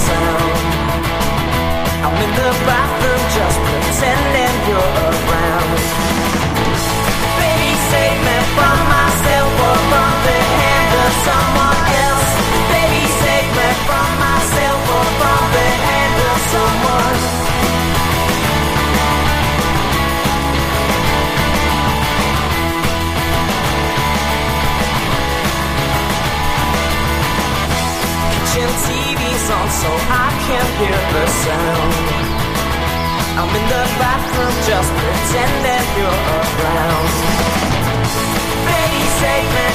sound. I'm in the bathroom just pretending you're around. Baby, save me from myself or from the hand of someone else. Baby, save me from myself or from the hand of someone. Kitchen TV's on so I can't hear the sound. I'm in the bathroom just pretending you're around. Baby, save me